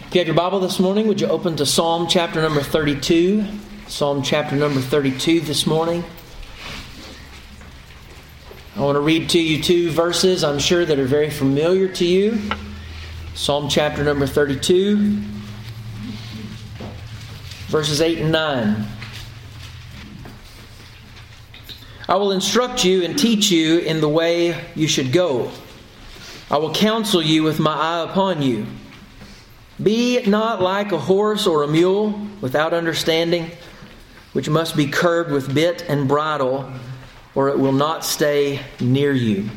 If you have your Bible this morning, would you open to Psalm chapter number 32? Psalm chapter number 32 this morning. I want to read to you two verses I'm sure that are very familiar to you. Psalm chapter number 32, verses 8 and 9. I will instruct you and teach you in the way you should go. I will counsel you with my eye upon you. Be not like a horse or a mule without understanding, which must be curbed with bit and bridle, or it will not stay near you.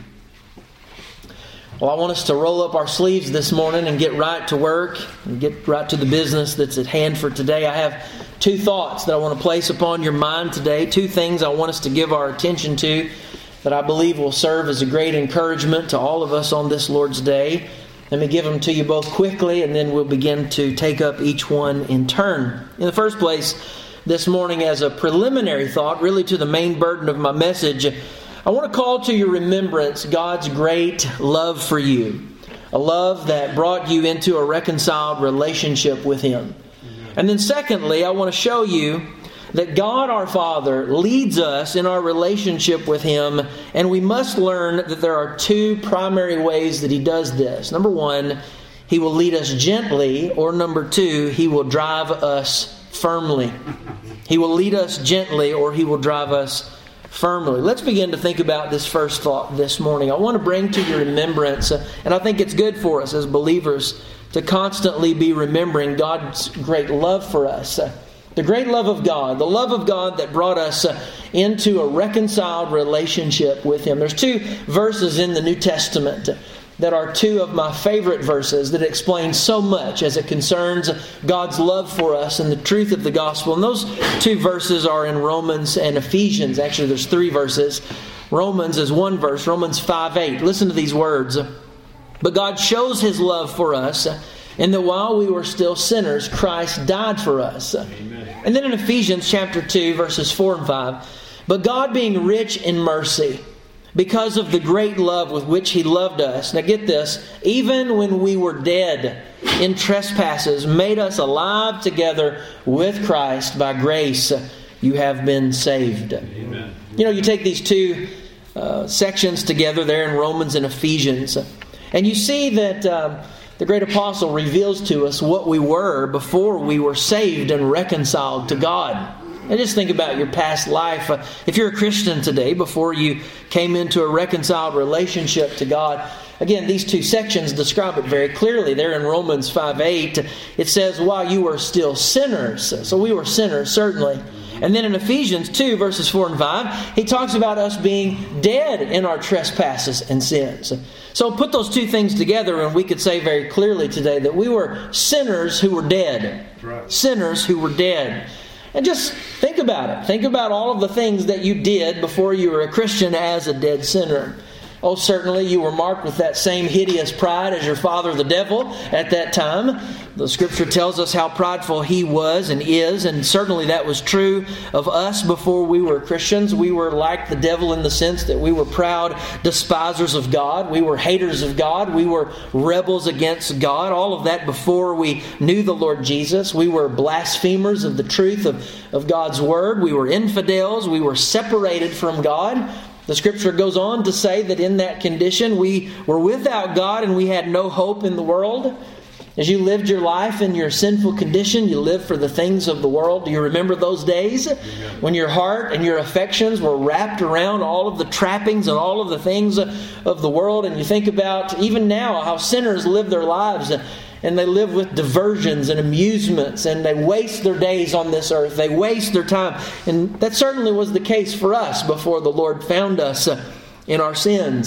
Well, I want us to roll up our sleeves this morning and get right to work and get right to the business that's at hand for today. I have two thoughts that I want to place upon your mind today. Two things I want us to give our attention to that I believe will serve as a great encouragement to all of us on this Lord's Day. Let me give them to you both quickly, and then we'll begin to take up each one in turn. In the first place, this morning as a preliminary thought, really to the main burden of my message, I want to call to your remembrance God's great love for you. A love that brought you into a reconciled relationship with Him. And then secondly, I want to show you that God our Father leads us in our relationship with Him, and we must learn that there are two primary ways that He does this. Number one, He will lead us gently, or number two, He will drive us firmly. He will lead us gently, or He will drive us firmly. Let's begin to think about this first thought this morning. I want to bring to your remembrance, and I think it's good for us as believers to constantly be remembering God's great love for us. The great love of God, the love of God that brought us into a reconciled relationship with Him. There's two verses in the New Testament that are two of my favorite verses that explain so much as it concerns God's love for us and the truth of the gospel. And those two verses are in Romans and Ephesians. Actually, there's three verses. Romans is one verse, Romans 5:8. Listen to these words. But God shows His love for us, and that while we were still sinners, Christ died for us. Amen. And then in Ephesians chapter 2, verses 4 and 5, but God being rich in mercy, because of the great love with which He loved us. Now get this, even when we were dead in trespasses, made us alive together with Christ. By grace you have been saved. Amen. You know, you take these two sections together there in Romans and Ephesians, and you see that the great apostle reveals to us what we were before we were saved and reconciled to God. And just think about your past life. If you're a Christian today, before you came into a reconciled relationship to God, again, these two sections describe it very clearly. There in Romans 5:8, it says, while you were still sinners. So we were sinners, certainly. And then in Ephesians 2, verses 4 and 5, he talks about us being dead in our trespasses and sins. So put those two things together and we could say very clearly today that we were sinners who were dead. Right. Sinners who were dead. And just think about it. Think about all of the things that you did before you were a Christian as a dead sinner. Oh, certainly you were marked with that same hideous pride as your father, the devil, at that time. The Scripture tells us how prideful he was and is, and certainly that was true of us before we were Christians. We were like the devil in the sense that we were proud despisers of God. We were haters of God. We were rebels against God. All of that before we knew the Lord Jesus. We were blasphemers of the truth of God's Word. We were infidels. We were separated from God. The Scripture goes on to say that in that condition we were without God and we had no hope in the world. As you lived your life in your sinful condition, you lived for the things of the world. Do you remember those days when your heart and your affections were wrapped around all of the trappings and all of the things of the world? And you think about even now how sinners live their lives, and they live with diversions and amusements, and they waste their days on this earth. They waste their time. And that certainly was the case for us before the Lord found us in our sins.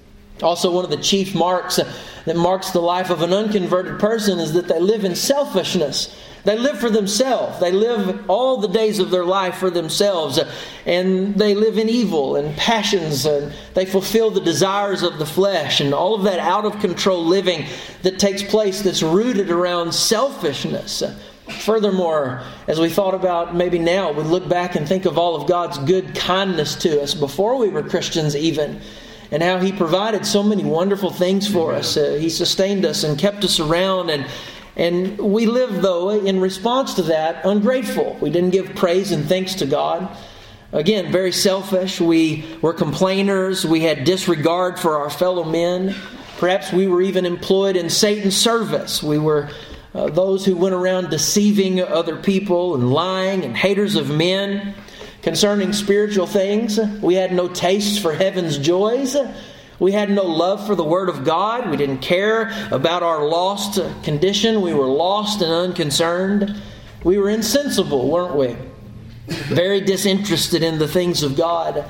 Also, one of the chief marks that marks the life of an unconverted person is that they live in selfishness. They live for themselves. They live all the days of their life for themselves. And they live in evil and passions. And they fulfill the desires of the flesh. And all of that out of control living that takes place that's rooted around selfishness. Furthermore, as we thought about maybe now, we look back and think of all of God's good kindness to us before we were Christians even. And how He provided so many wonderful things for us. He sustained us and kept us around. And we lived, though, in response to that, ungrateful. We didn't give praise and thanks to God. Again, very selfish. We were complainers. We had disregard for our fellow men. Perhaps we were even employed in Satan's service. We were those who went around deceiving other people and lying and haters of men. Concerning spiritual things, we had no taste for heaven's joys. We had no love for the Word of God. We didn't care about our lost condition. We were lost and unconcerned. We were insensible, weren't we? Very disinterested in the things of God.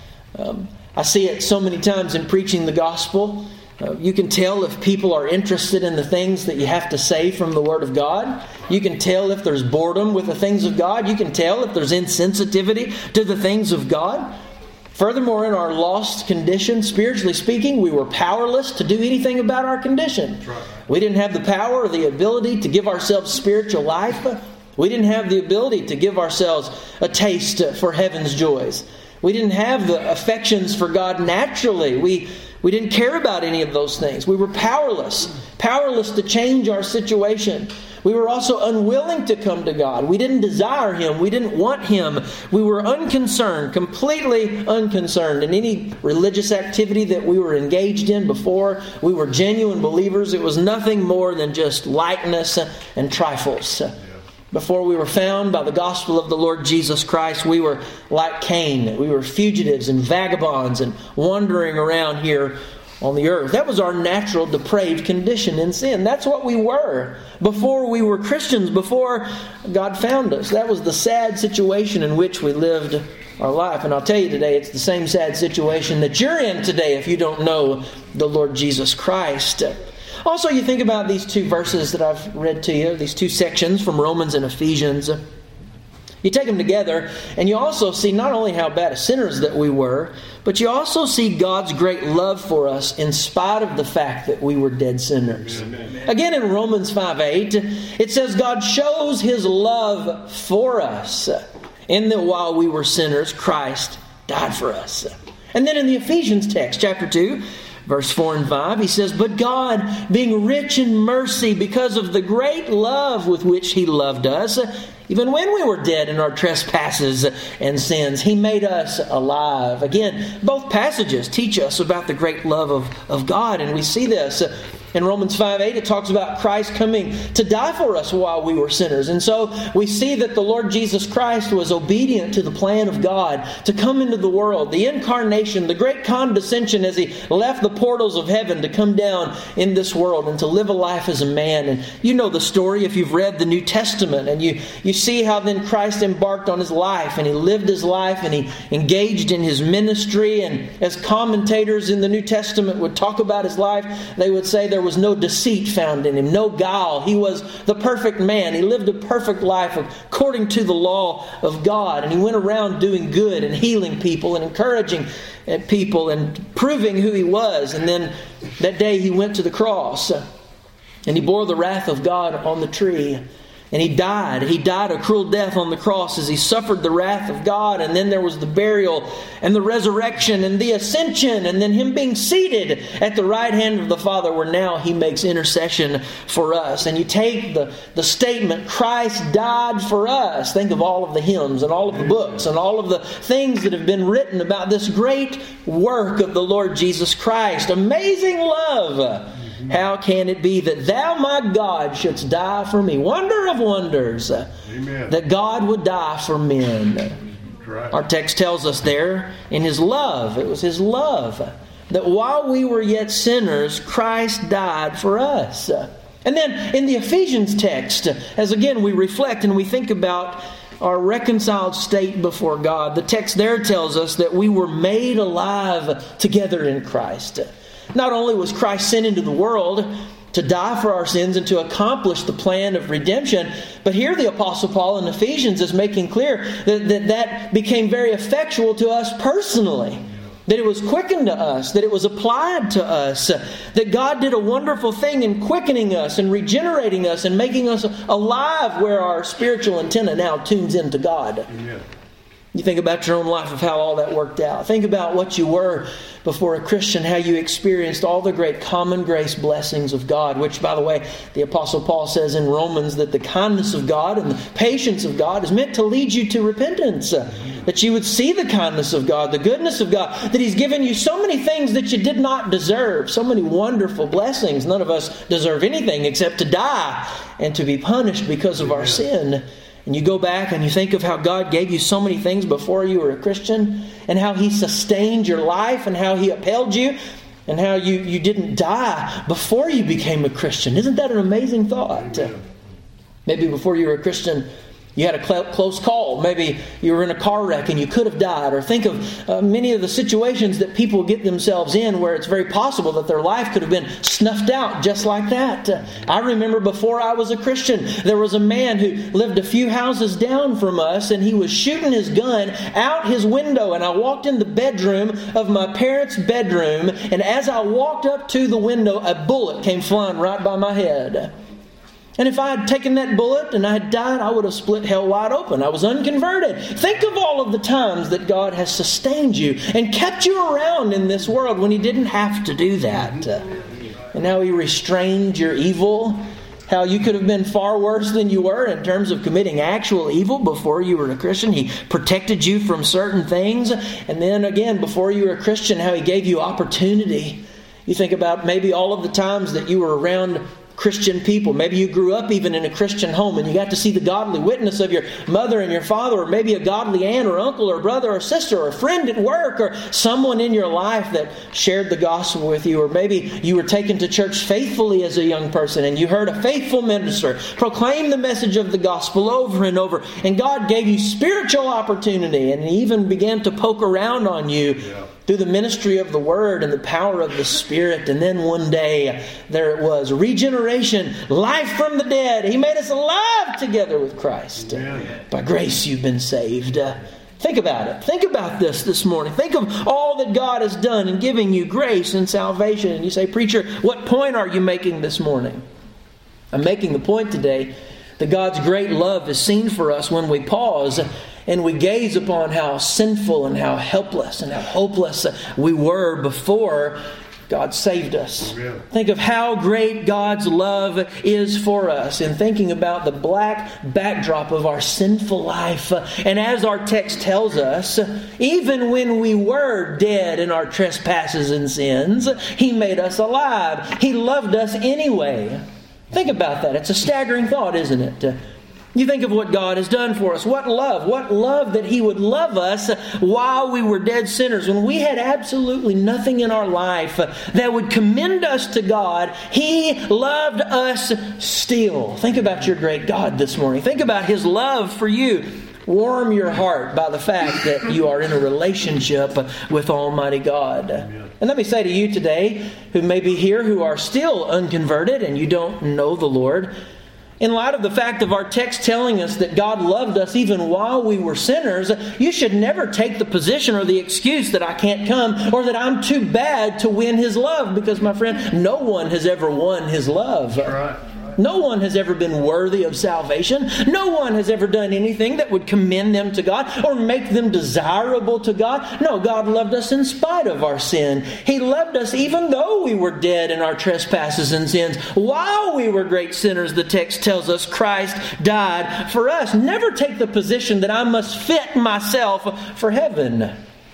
I see it so many times in preaching the gospel. You can tell if people are interested in the things that you have to say from the Word of God. You can tell if there's boredom with the things of God. You can tell if there's insensitivity to the things of God. Furthermore, in our lost condition, spiritually speaking, we were powerless to do anything about our condition. We didn't have the power or the ability to give ourselves spiritual life. We didn't have the ability to give ourselves a taste for heaven's joys. We didn't have the affections for God naturally. We didn't care about any of those things. We were powerless to change our situation. We were also unwilling to come to God. We didn't desire Him. We didn't want Him. We were unconcerned, completely unconcerned in any religious activity that we were engaged in before we were genuine believers. It was nothing more than just lightness and trifles. Before we were found by the gospel of the Lord Jesus Christ, we were like Cain. We were fugitives and vagabonds and wandering around here on the earth. That was our natural depraved condition in sin. That's what we were before we were Christians, before God found us. That was the sad situation in which we lived our life. And I'll tell you today, it's the same sad situation that you're in today if you don't know the Lord Jesus Christ. Also, you think about these two verses that I've read to you, these two sections from Romans and Ephesians. You take them together, and you also see not only how bad sinners that we were, but you also see God's great love for us in spite of the fact that we were dead sinners. Amen. Again, in Romans 5:8, it says God shows His love for us, in that while we were sinners, Christ died for us. And then in the Ephesians text, chapter 2, verse 4 and 5, he says, But God, being rich in mercy, because of the great love with which He loved us, even when we were dead in our trespasses and sins, He made us alive. Again, both passages teach us about the great love of God, and we see this. In Romans 5:8, it talks about Christ coming to die for us while we were sinners. And so we see that the Lord Jesus Christ was obedient to the plan of God to come into the world. The incarnation, the great condescension as He left the portals of heaven to come down in this world and to live a life as a man. And you know the story if you've read the New Testament. And you see how then Christ embarked on His life and He lived His life and He engaged in His ministry. And as commentators in the New Testament would talk about His life, they would say there was no deceit found in Him, no guile. He was the perfect man. He lived a perfect life according to the law of God. And He went around doing good and healing people and encouraging people and proving who He was. And then that day He went to the cross and He bore the wrath of God on the tree. And He died. He died a cruel death on the cross as He suffered the wrath of God. And then there was the burial and the resurrection and the ascension. And then Him being seated at the right hand of the Father, where now He makes intercession for us. And you take the statement, Christ died for us. Think of all of the hymns and all of the books and all of the things that have been written about this great work of the Lord Jesus Christ. Amazing love. How can it be that Thou, my God, shouldst die for me? Wonder of wonders. Amen. That God would die for men. Right. Our text tells us there in His love. It was His love. That while we were yet sinners, Christ died for us. And then in the Ephesians text, as again we reflect and we think about our reconciled state before God, the text there tells us that we were made alive together in Christ. Not only was Christ sent into the world to die for our sins and to accomplish the plan of redemption, but here the Apostle Paul in Ephesians is making clear that became very effectual to us personally. That it was quickened to us, that it was applied to us, that God did a wonderful thing in quickening us and regenerating us and making us alive where our spiritual antenna now tunes into God. Amen. You think about your own life of how all that worked out. Think about what you were before a Christian, how you experienced all the great common grace blessings of God, which, by the way, the Apostle Paul says in Romans that the kindness of God and the patience of God is meant to lead you to repentance. That you would see the kindness of God, the goodness of God, that He's given you so many things that you did not deserve, so many wonderful blessings. None of us deserve anything except to die and to be punished because of our sin. And you go back and you think of how God gave you so many things before you were a Christian, and how He sustained your life, and how He upheld you, and how you didn't die before you became a Christian. Isn't that an amazing thought? Maybe before you were a Christian, you had a close call. Maybe you were in a car wreck and you could have died. Or think of many of the situations that people get themselves in where it's very possible that their life could have been snuffed out just like that. I remember before I was a Christian, there was a man who lived a few houses down from us, and he was shooting his gun out his window. And I walked in the bedroom of my parents' bedroom, and as I walked up to the window, a bullet came flying right by my head. And if I had taken that bullet and I had died, I would have split hell wide open. I was unconverted. Think of all of the times that God has sustained you and kept you around in this world when He didn't have to do that. And how He restrained your evil. How you could have been far worse than you were in terms of committing actual evil before you were a Christian. He protected you from certain things. And then again, before you were a Christian, how He gave you opportunity. You think about maybe all of the times that you were around Christian people. Maybe you grew up even in a Christian home and you got to see the godly witness of your mother and your father, or maybe a godly aunt or uncle or brother or sister or a friend at work, or someone in your life that shared the gospel with you. Or maybe you were taken to church faithfully as a young person and you heard a faithful minister proclaim the message of the gospel over and over, and God gave you spiritual opportunity and He even began to poke around on you through the ministry of the Word and the power of the Spirit. And then one day, there it was. Regeneration, life from the dead. He made us alive together with Christ. By grace you've been saved. Think about it. Think about this morning. Think of all that God has done in giving you grace and salvation. And you say, preacher, what point are you making this morning? I'm making the point today that God's great love is seen for us when we pause and we gaze upon how sinful and how helpless and how hopeless we were before God saved us. Think of how great God's love is for us, and thinking about the black backdrop of our sinful life. And as our text tells us, even when we were dead in our trespasses and sins, He made us alive. He loved us anyway. Think about that. It's a staggering thought, isn't it? You think of what God has done for us. What love that He would love us while we were dead sinners. When we had absolutely nothing in our life that would commend us to God, He loved us still. Think about your great God this morning. Think about His love for you. Warm your heart by the fact that you are in a relationship with Almighty God. And let me say to you today, who may be here, who are still unconverted and you don't know the Lord, in light of the fact of our text telling us that God loved us even while we were sinners, you should never take the position or the excuse that I can't come or that I'm too bad to win His love. Because, my friend, no one has ever won His love. Right. No one has ever been worthy of salvation. No one has ever done anything that would commend them to God or make them desirable to God. No, God loved us in spite of our sin. He loved us even though we were dead in our trespasses and sins. While we were great sinners, the text tells us Christ died for us. Never take the position that I must fit myself for heaven.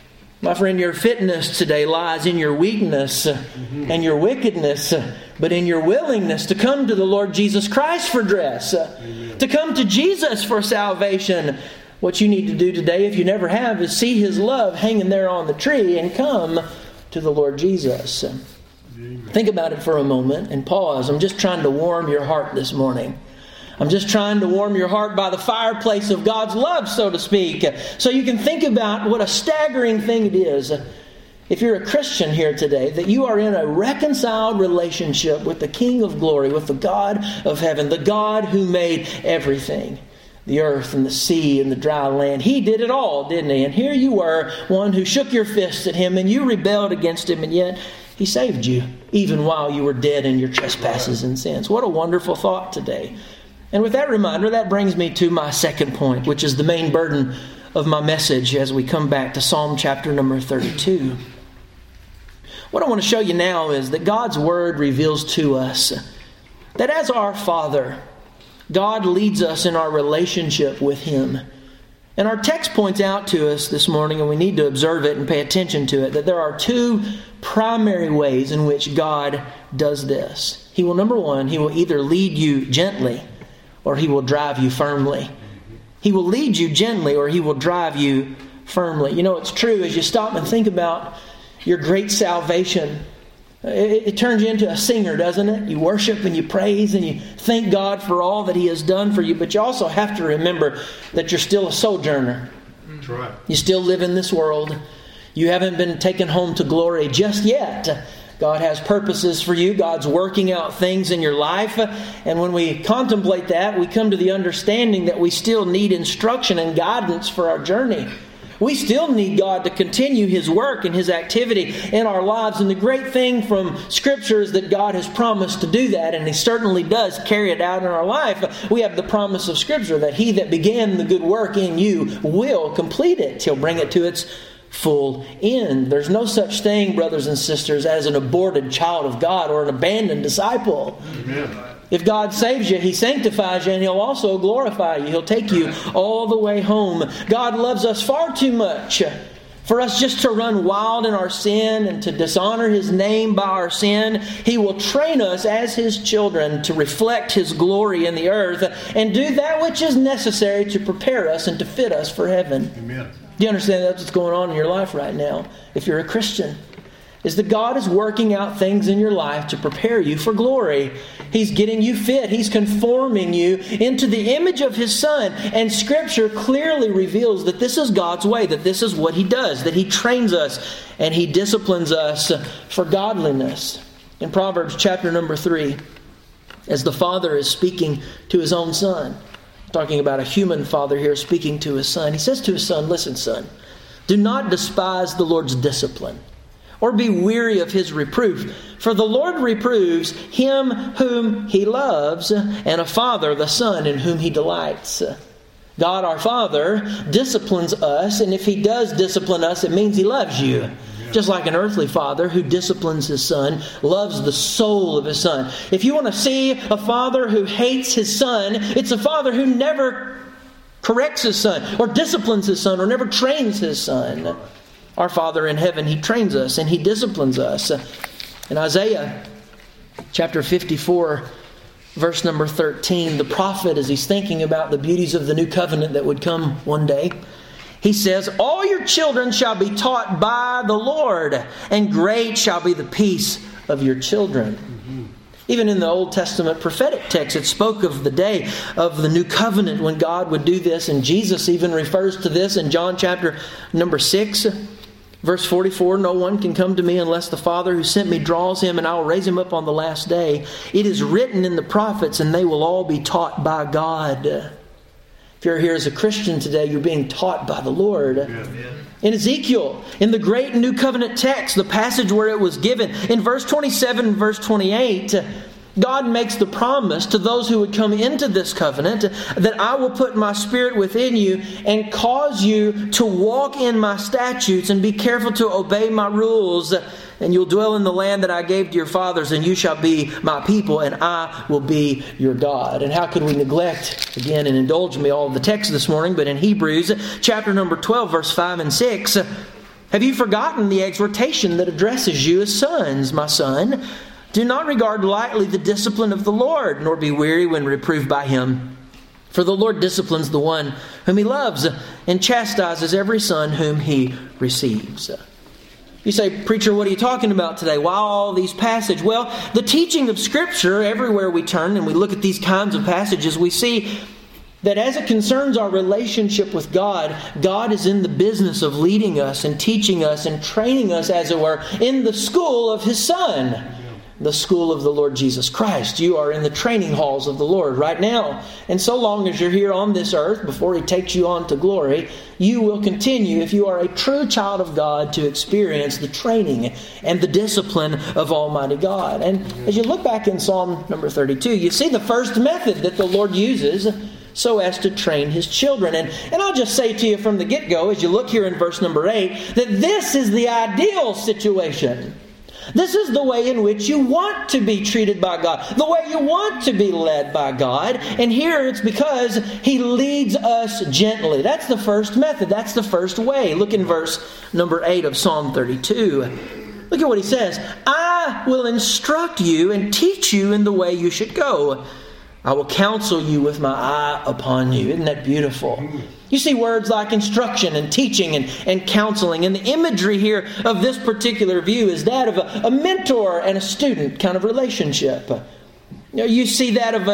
My friend, your fitness today lies in your weakness and your wickedness, but in your willingness to come to the Lord Jesus Christ for dress, to come to Jesus for salvation. What you need to do today, if you never have, is see His love hanging there on the tree and come to the Lord Jesus. Think about it for a moment and pause. I'm just trying to warm your heart this morning. I'm just trying to warm your heart by the fireplace of God's love, so to speak, so you can think about what a staggering thing it is, if you're a Christian here today, that you are in a reconciled relationship with the King of glory, with the God of heaven, the God who made everything, the earth and the sea and the dry land. He did it all, didn't He? And here you were, one who shook your fist at Him and you rebelled against Him, and yet He saved you, even while you were dead in your trespasses and sins. What a wonderful thought today. And with that reminder, that brings me to my second point, which is the main burden of my message as we come back to Psalm chapter number 32. What I want to show you now is that God's Word reveals to us that as our Father, God leads us in our relationship with Him. And our text points out to us this morning, and we need to observe it and pay attention to it, that there are two primary ways in which God does this. He will, number one, He will either lead you gently or He will drive you firmly. He will lead you gently or He will drive you firmly. You know, it's true as you stop and think about your great salvation. It turns you into a singer, doesn't it? You worship and you praise and you thank God for all that He has done for you. But you also have to remember that you're still a sojourner. That's right. You still live in this world. You haven't been taken home to glory just yet. God has purposes for you. God's working out things in your life. And when we contemplate that, we come to the understanding that we still need instruction and guidance for our journey. We still need God to continue His work and His activity in our lives. And the great thing from Scripture is that God has promised to do that, and He certainly does carry it out in our life. We have the promise of Scripture that He that began the good work in you will complete it. He'll bring it to its full end. There's no such thing, brothers and sisters, as an aborted child of God or an abandoned disciple. Amen. If God saves you, He sanctifies you, and He'll also glorify you. He'll take you all the way home. God loves us far too much for us just to run wild in our sin and to dishonor His name by our sin. He will train us as His children to reflect His glory in the earth and do that which is necessary to prepare us and to fit us for heaven. Amen. Do you understand that's what's going on in your life right now? If you're a Christian, is that God is working out things in your life to prepare you for glory. He's getting you fit. He's conforming you into the image of His Son. And Scripture clearly reveals that this is God's way, that this is what He does, that He trains us and He disciplines us for godliness. In Proverbs chapter number 3, as the Father is speaking to His own Son, talking about a human father here speaking to his son, He says to his son, "Listen, son, do not despise the Lord's discipline, or be weary of His reproof. For the Lord reproves him whom He loves, and a father the son in whom He delights." God our Father disciplines us, and if He does discipline us, it means He loves you. Just like an earthly father who disciplines his son, loves the soul of his son. If you want to see a father who hates his son, it's a father who never corrects his son, or disciplines his son, or never trains his son. Our Father in heaven, He trains us and He disciplines us. In Isaiah chapter 54, verse number 13, the prophet, as he's thinking about the beauties of the new covenant that would come one day, he says, "All your children shall be taught by the Lord, and great shall be the peace of your children." Even in the Old Testament prophetic text, it spoke of the day of the new covenant when God would do this. And Jesus even refers to this in John chapter number 6, verse 44. "No one can come to me unless the Father who sent me draws him, and I will raise him up on the last day. It is written in the prophets, and they will all be taught by God." If you're here as a Christian today, you're being taught by the Lord. Amen. In Ezekiel, in the great New Covenant text, the passage where it was given, in verse 27 and verse 28, God makes the promise to those who would come into this covenant that I will put my Spirit within you and cause you to walk in my statutes and be careful to obey my rules. And you'll dwell in the land that I gave to your fathers, and you shall be my people, and I will be your God. And how could we neglect, again, and indulge me all of the text this morning, but in Hebrews chapter number 12, verse 5 and 6, "Have you forgotten the exhortation that addresses you as sons, my son? Do not regard lightly the discipline of the Lord, nor be weary when reproved by Him. For the Lord disciplines the one whom He loves, and chastises every son whom He receives." You say, "Preacher, what are you talking about today? Why all these passages?" Well, the teaching of Scripture, everywhere we turn and we look at these kinds of passages, we see that as it concerns our relationship with God, God is in the business of leading us and teaching us and training us, as it were, in the school of His Son, the school of the Lord Jesus Christ. You are in the training halls of the Lord right now. And so long as you're here on this earth, before He takes you on to glory, you will continue, if you are a true child of God, to experience the training and the discipline of Almighty God. And as you look back in Psalm number 32, you see the first method that the Lord uses so as to train his children. And I'll just say to you from the get-go, as you look here in verse number 8, that this is the ideal situation. This is the way in which you want to be treated by God, the way you want to be led by God. And here it's because He leads us gently. That's the first method. That's the first way. Look in verse number 8 of Psalm 32. Look at what he says. I will instruct you and teach you in the way you should go. I will counsel you with my eye upon you. Isn't that beautiful? You see words like instruction and teaching and counseling. And the imagery here of this particular view is that of a mentor and a student kind of relationship. You see that of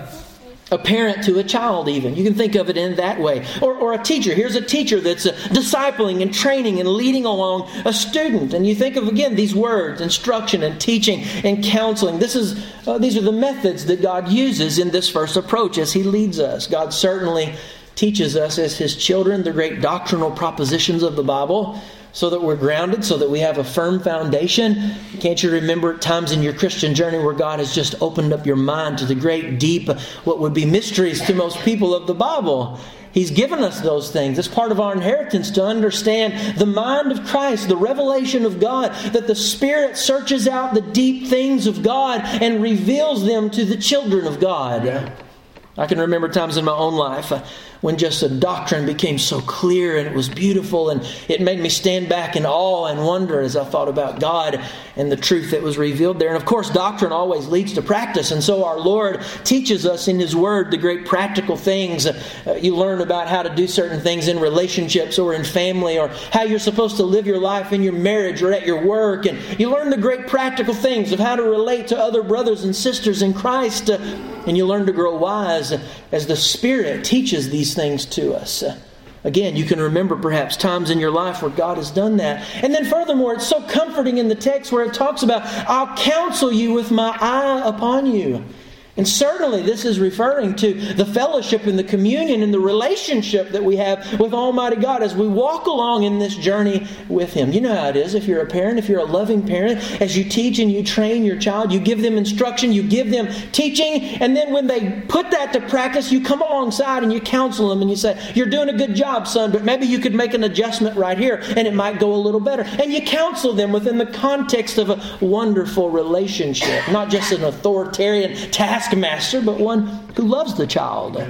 a parent to a child even. You can think of it in that way. Or a teacher. Here's a teacher that's discipling and training and leading along a student. And you think of, again, these words, instruction and teaching and counseling. These are the methods that God uses in this first approach as He leads us. God certainly teaches us as His children the great doctrinal propositions of the Bible, so that we're grounded, so that we have a firm foundation. Can't you remember times in your Christian journey where God has just opened up your mind to the great, deep, what would be mysteries to most people of the Bible? He's given us those things. It's part of our inheritance to understand the mind of Christ, the revelation of God, that the Spirit searches out the deep things of God and reveals them to the children of God. Yeah. I can remember times in my own life when just a doctrine became so clear and it was beautiful, and it made me stand back in awe and wonder as I thought about God and the truth that was revealed there. And of course, doctrine always leads to practice, and so our Lord teaches us in His Word the great practical things. You learn about how to do certain things in relationships or in family, or how you're supposed to live your life in your marriage or at your work, and you learn the great practical things of how to relate to other brothers and sisters in Christ, and you learn to grow wise as the Spirit teaches these things to us. Again, you can remember perhaps times in your life where God has done that. And then furthermore, it's so comforting in the text where it talks about, I'll counsel you with my eye upon you. And certainly this is referring to the fellowship and the communion and the relationship that we have with Almighty God as we walk along in this journey with Him. You know how it is if you're a parent, if you're a loving parent, as you teach and you train your child, you give them instruction, you give them teaching, and then when they put that to practice, you come alongside and you counsel them and you say, you're doing a good job, son, but maybe you could make an adjustment right here and it might go a little better. And you counsel them within the context of a wonderful relationship, not just an authoritarian taskmaster, but one who loves the child.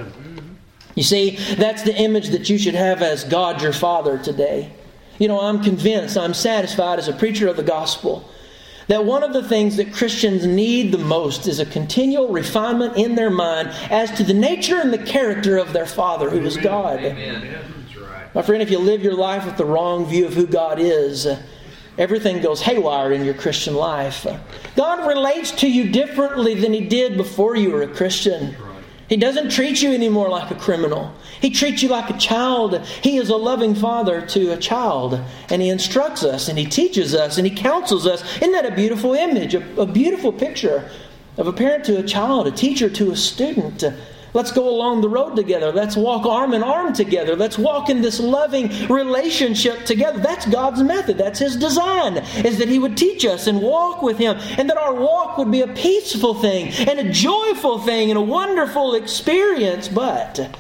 You see, that's the image that you should have as God your Father today. You know, I'm convinced, I'm satisfied as a preacher of the gospel that one of the things that Christians need the most is a continual refinement in their mind as to the nature and the character of their Father, who is God. Amen. Right. My friend, if you live your life with the wrong view of who God is, everything goes haywire in your Christian life. God relates to you differently than He did before you were a Christian. He doesn't treat you anymore like a criminal. He treats you like a child. He is a loving Father to a child. And He instructs us and He teaches us and He counsels us. Isn't that a beautiful image, a beautiful picture of a parent to a child, a teacher to a student? Let's go along the road together. Let's walk arm in arm together. Let's walk in this loving relationship together. That's God's method. That's His design, is that He would teach us and walk with Him, and that our walk would be a peaceful thing and a joyful thing and a wonderful experience. But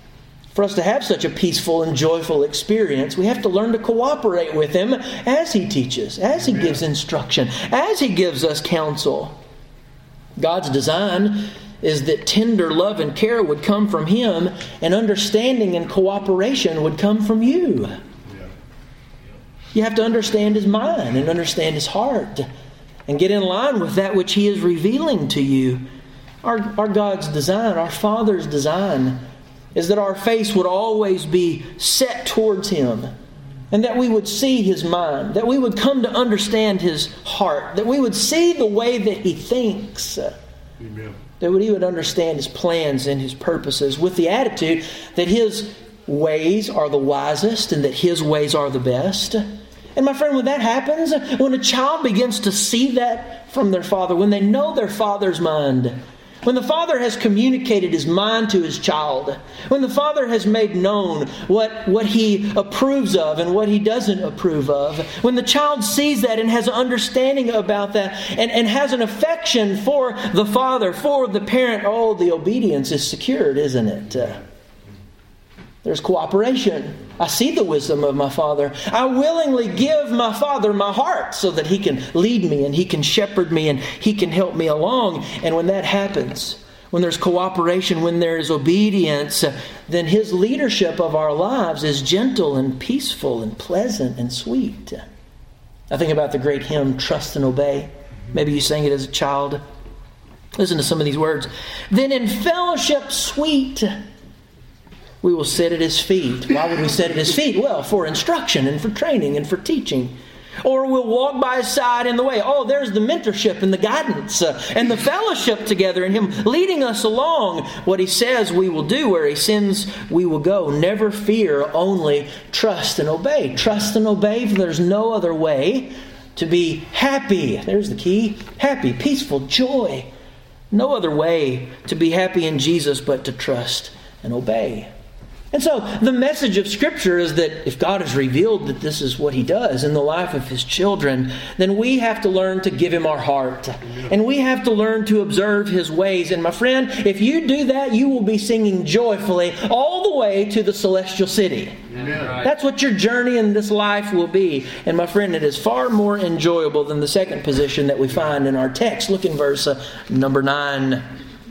for us to have such a peaceful and joyful experience, we have to learn to cooperate with Him as He teaches, as He gives instruction, as He gives us counsel. God's design is that tender love and care would come from Him, and understanding and cooperation would come from you. You have to understand His mind and understand His heart and get in line with that which He is revealing to you. Our God's design, our Father's design, is that our face would always be set towards Him, and that we would see His mind, that we would come to understand His heart, that we would see the way that He thinks. Amen. That we would understand His plans and His purposes with the attitude that His ways are the wisest and that His ways are the best. And my friend, when that happens, when a child begins to see that from their father, when they know their father's mind, When the Father has communicated His mind to His child, when the Father has made known what He approves of and what He doesn't approve of, when the child sees that and has an understanding about that and has an affection for the Father, for the parent, oh, the obedience is secured, isn't it? There's cooperation. I see the wisdom of my Father. I willingly give my Father my heart so that He can lead me and He can shepherd me and He can help me along. And when that happens, when there's cooperation, when there is obedience, then His leadership of our lives is gentle and peaceful and pleasant and sweet. I think about the great hymn, Trust and Obey. Maybe you sang it as a child. Listen to some of these words. Then in fellowship sweet, we will sit at His feet. Why would we sit at His feet? Well, for instruction and for training and for teaching. Or we'll walk by His side in the way. Oh, there's the mentorship and the guidance and the fellowship together and Him leading us along. What He says we will do, where He sends we will go. Never fear, only trust and obey. Trust and obey, for there's no other way to be happy. There's the key. Happy, peaceful, joy. No other way to be happy in Jesus but to trust and obey. And so the message of Scripture is that if God has revealed that this is what He does in the life of His children, then we have to learn to give Him our heart. And we have to learn to observe His ways. And my friend, if you do that, you will be singing joyfully all the way to the celestial city. Amen. That's what your journey in this life will be. And my friend, it is far more enjoyable than the second position that we find in our text. Look in verse number 9.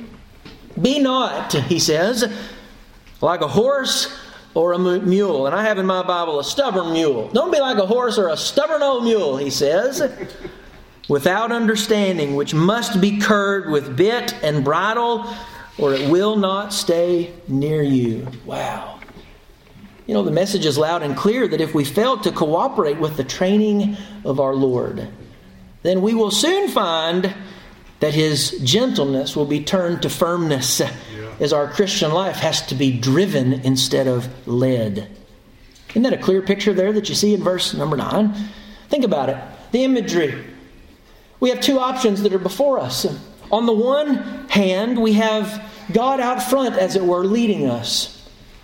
Be not, he says, like a horse or a mule. And I have in my Bible a stubborn mule. Don't be like a horse or a stubborn old mule, he says, without understanding, which must be curbed with bit and bridle, or it will not stay near you. Wow. You know, the message is loud and clear that if we fail to cooperate with the training of our Lord, then we will soon find that His gentleness will be turned to firmness, as our Christian life has to be driven instead of led. Isn't that a clear picture there that you see in verse number 9? Think about it. The imagery. We have two options that are before us. On the one hand, we have God out front, as it were, leading us.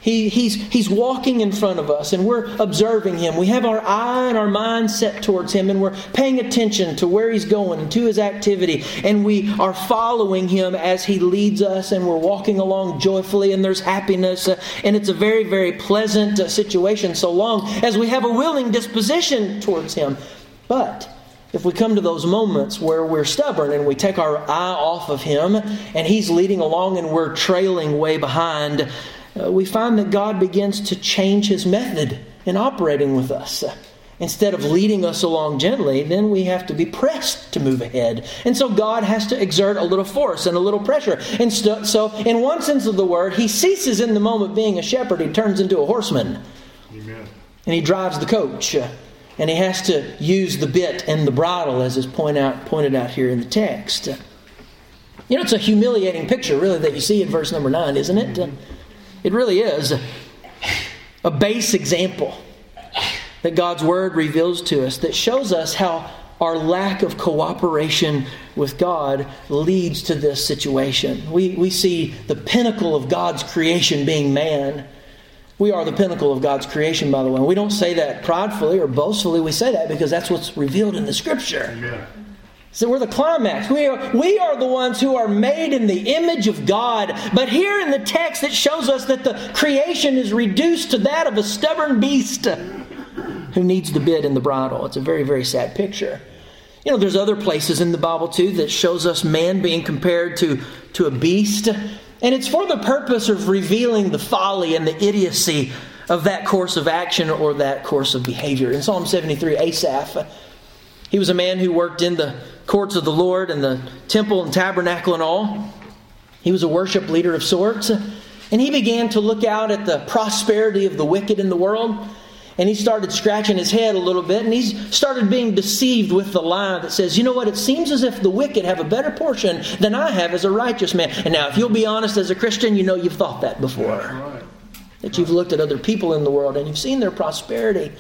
He's walking in front of us and we're observing Him. We have our eye and our mind set towards Him and we're paying attention to where He's going and to His activity. And we are following Him as He leads us and we're walking along joyfully and there's happiness. And it's a very, very pleasant situation so long as we have a willing disposition towards Him. But if we come to those moments where we're stubborn and we take our eye off of Him and He's leading along and we're trailing way behind, we find that God begins to change His method in operating with us. Instead of leading us along gently, then we have to be pressed to move ahead. And so God has to exert a little force and a little pressure. And so in one sense of the word, He ceases in the moment being a shepherd. He turns into a horseman. Amen. And He drives the coach. And He has to use the bit and the bridle, as is pointed out here in the text. You know, it's a humiliating picture, really, that you see in verse number 9, isn't it? It really is a base example that God's Word reveals to us that shows us how our lack of cooperation with God leads to this situation. We see the pinnacle of God's creation being man. We are the pinnacle of God's creation, by the way. We don't say that pridefully or boastfully. We say that because that's what's revealed in the Scripture. Amen. So we're the climax. We are the ones who are made in the image of God. But here in the text it shows us that the creation is reduced to that of a stubborn beast who needs the bit and the bridle. It's a very, very sad picture. You know, there's other places in the Bible too that shows us man being compared to a beast. And it's for the purpose of revealing the folly and the idiocy of that course of action or that course of behavior. In Psalm 73, Asaph, he was a man who worked in the courts of the Lord and the temple and tabernacle and all. He was a worship leader of sorts. And he began to look out at the prosperity of the wicked in the world. And he started scratching his head a little bit. And he started being deceived with the lie that says, you know what, it seems as if the wicked have a better portion than I have as a righteous man. And now, if you'll be honest as a Christian, you know you've thought that before. Right. That you've looked at other people in the world and you've seen their prosperity.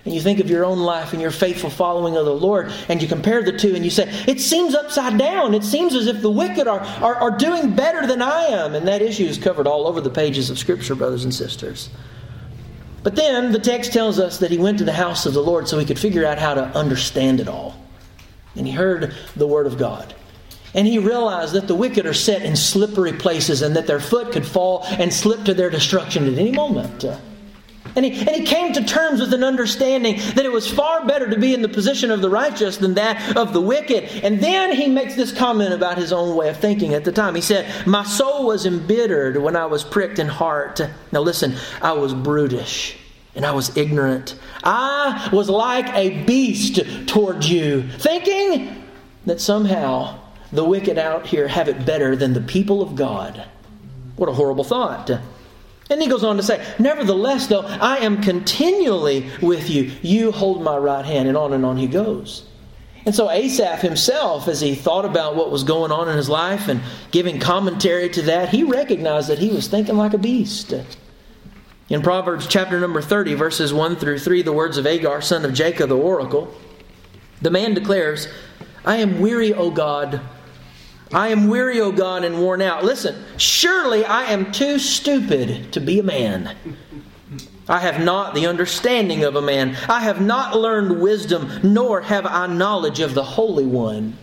and you think of your own life and your faithful following of the Lord, and you compare the two and you say, it seems upside down. It seems as if the wicked are doing better than I am. And that issue is covered all over the pages of Scripture, brothers and sisters. But then the text tells us that he went to the house of the Lord so he could figure out how to understand it all. And he heard the Word of God. And he realized that the wicked are set in slippery places and that their foot could fall and slip to their destruction at any moment. And he came to terms with an understanding that it was far better to be in the position of the righteous than that of the wicked. And then he makes this comment about his own way of thinking at the time. He said, my soul was embittered when I was pricked in heart. Now listen, I was brutish and I was ignorant. I was like a beast toward you, thinking that somehow the wicked out here have it better than the people of God. What a horrible thought. And he goes on to say, nevertheless, though, I am continually with you. You hold my right hand. And on he goes. And so Asaph himself, as he thought about what was going on in his life and giving commentary to that, he recognized that he was thinking like a beast. In Proverbs chapter number 30, verses 1 through 3, the words of Agar, son of Jacob, the oracle, the man declares, I am weary, O God. I am weary, O God, and worn out. Listen, surely I am too stupid to be a man. I have not the understanding of a man. I have not learned wisdom, nor have I knowledge of the Holy One.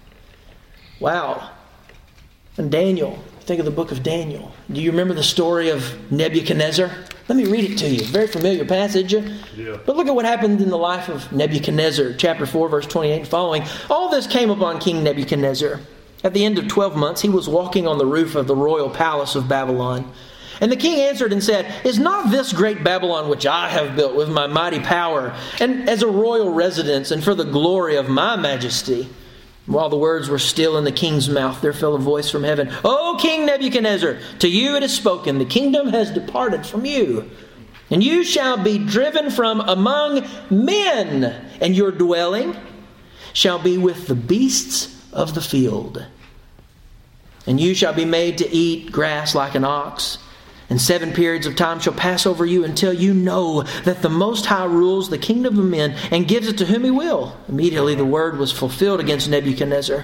Wow. And Daniel, think of the book of Daniel. Do you remember the story of Nebuchadnezzar? Let me read it to you. Very familiar passage. Yeah. But look at what happened in the life of Nebuchadnezzar. Chapter 4, verse 28 and following. All this came upon King Nebuchadnezzar. At the end of 12 months, he was walking on the roof of the royal palace of Babylon. And the king answered and said, is not this great Babylon which I have built with my mighty power, and as a royal residence, and for the glory of my majesty? While the words were still in the king's mouth, there fell a voice from heaven, O King Nebuchadnezzar, to you it is spoken, the kingdom has departed from you, and you shall be driven from among men, and your dwelling shall be with the beasts of the field. And you shall be made to eat grass like an ox. And 7 periods of time shall pass over you until you know that the Most High rules the kingdom of men and gives it to whom He will. Immediately the word was fulfilled against Nebuchadnezzar.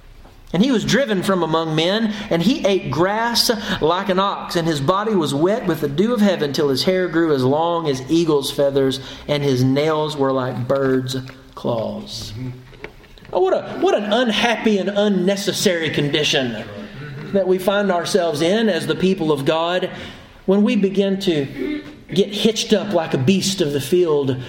And he was driven from among men, and he ate grass like an ox, and his body was wet with the dew of heaven till his hair grew as long as eagle's feathers, and his nails were like birds' claws. Oh, what an unhappy and unnecessary condition that we find ourselves in as the people of God when we begin to get hitched up like a beast of the field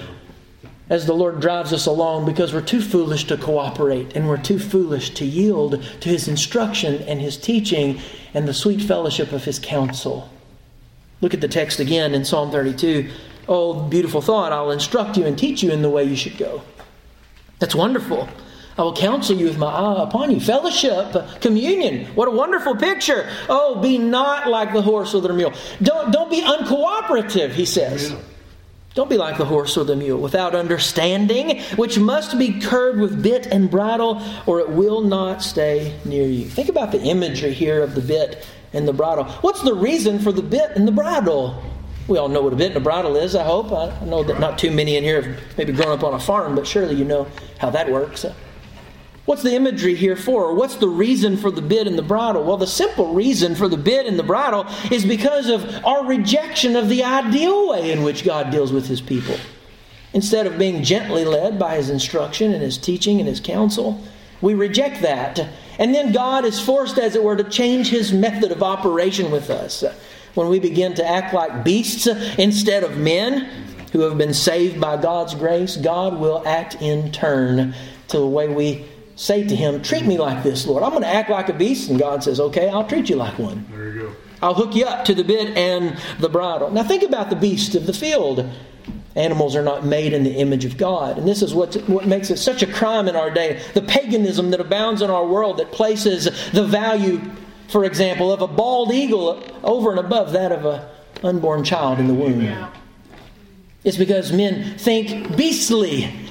as the Lord drives us along because we're too foolish to cooperate and we're too foolish to yield to His instruction and His teaching and the sweet fellowship of His counsel. Look at the text again in Psalm 32. Oh, beautiful thought. I'll instruct you and teach you in the way you should go. That's wonderful. I will counsel you with my eye upon you. Fellowship, communion. What a wonderful picture. Oh, be not like the horse or the mule. Don't be uncooperative, he says. Don't be like the horse or the mule, without understanding, which must be curbed with bit and bridle, or it will not stay near you. Think about the imagery here of the bit and the bridle. What's the reason for the bit and the bridle? We all know what a bit and a bridle is, I hope. I know that not too many in here have maybe grown up on a farm, but surely you know how that works. What's the imagery here for? What's the reason for the bit and the bridle? Well, the simple reason for the bit and the bridle is because of our rejection of the ideal way in which God deals with His people. Instead of being gently led by His instruction and His teaching and His counsel, we reject that. And then God is forced, as it were, to change His method of operation with us. When we begin to act like beasts instead of men who have been saved by God's grace, God will act in turn to the way we say to Him, treat me like this, Lord. I'm going to act like a beast. And God says, okay, I'll treat you like one. There you go. I'll hook you up to the bit and the bridle. Now think about the beast of the field. Animals are not made in the image of God. And this is what makes it such a crime in our day. The paganism that abounds in our world that places the value, for example, of a bald eagle over and above that of an unborn child in the womb. It's because men think beastly.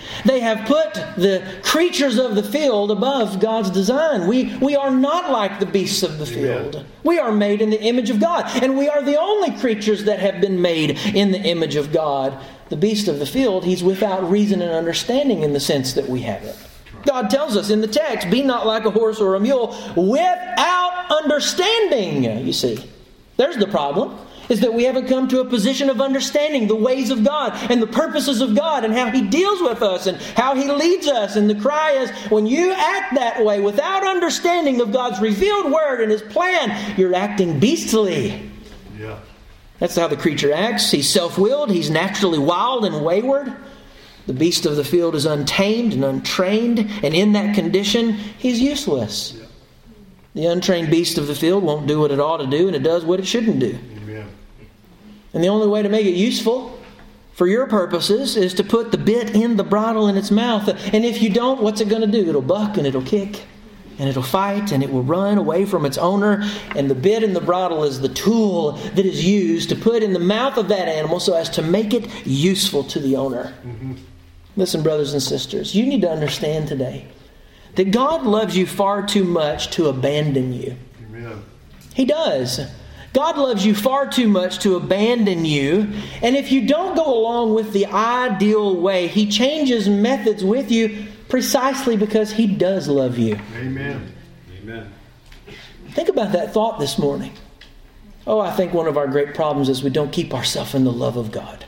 They have put the creatures of the field above God's design. We are not like the beasts of the field. We are made in the image of God. And we are the only creatures that have been made in the image of God. The beast of the field, he's without reason and understanding in the sense that we have it. God tells us in the text, be not like a horse or a mule without understanding. You see, there's the problem, is that we haven't come to a position of understanding the ways of God and the purposes of God and how He deals with us and how He leads us. And the cry is, when you act that way without understanding of God's revealed Word and His plan, you're acting beastly. Yeah. That's how the creature acts. He's self-willed. He's naturally wild and wayward. The beast of the field is untamed and untrained, and in that condition, he's useless. Yeah. The untrained beast of the field won't do what it ought to do, and it does what it shouldn't do. Amen. And the only way to make it useful for your purposes is to put the bit in the bridle in its mouth. And if you don't, what's it going to do? It'll buck and it'll kick and it'll fight and it will run away from its owner. And the bit in the bridle is the tool that is used to put in the mouth of that animal so as to make it useful to the owner. Mm-hmm. Listen, brothers and sisters, you need to understand today that God loves you far too much to abandon you. Amen. He does. God loves you far too much to abandon you. And if you don't go along with the ideal way, He changes methods with you precisely because He does love you. Amen. Amen. Think about that thought this morning. Oh, I think one of our great problems is we don't keep ourselves in the love of God.